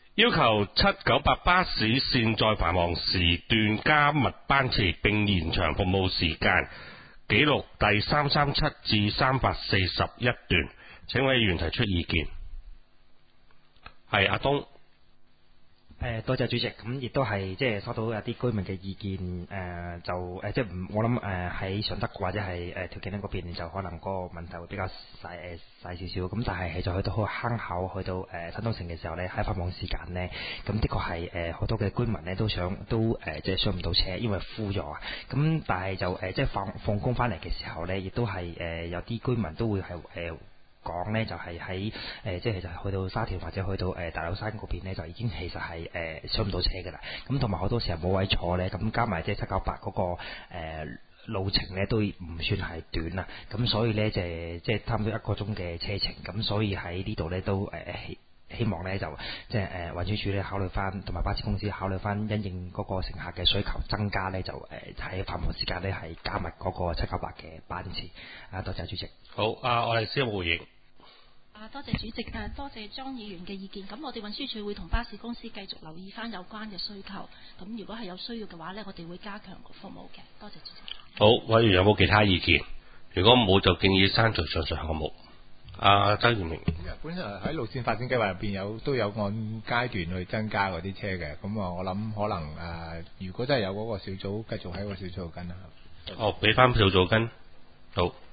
要求798巴士線在繁忙時段加密班次並延長服務時間，記錄第337至341段。請委員提出意見。係阿東。 多謝主席，咁亦都係即係收到有啲居民嘅意見，即係我諗喺順德或者係調景嶺嗰邊就可能嗰個問題會比較細少少，咁但係就去到坑口去到新東城嘅時候呢，喺繁忙時間呢，咁的確係好多嘅居民呢都即係上唔到車，因為枯咗啊，咁但係就即係放工翻嚟嘅時候呢，亦都係有啲居民都會係講呢就係喺即係其實去到沙田或者去到大老山嗰邊呢，就已經其實係上唔到車㗎啦。咁同埋好多時候冇位坐呢，咁加埋即係798嗰個路程呢都唔算係短啦。咁所以呢，即係差唔多1個鐘嘅車程。咁所以喺呢度呢都希望呢就即係運輸署呢考慮翻，同埋巴士公司考慮翻，因應嗰個乘客嘅需求增加呢，就喺繁忙時間呢係加密嗰個798嘅班次。多謝主席。 好，我哋先回應。 多謝主席，多謝莊議員嘅意見。咁我哋運輸署會同巴士公司繼續留意翻有關嘅需求。咁如果係有需要嘅話呢，我哋會加強個服務嘅。多謝主席。 好，委員有冇其他意見？如果冇，就建議刪除上述項目。周賢明。 本身喺路線發展計劃入邊都有按階段去增加嗰啲車嘅，咁我諗可能如果真係有嗰個小組繼續喺個小組跟啦。 俾翻小組跟。好。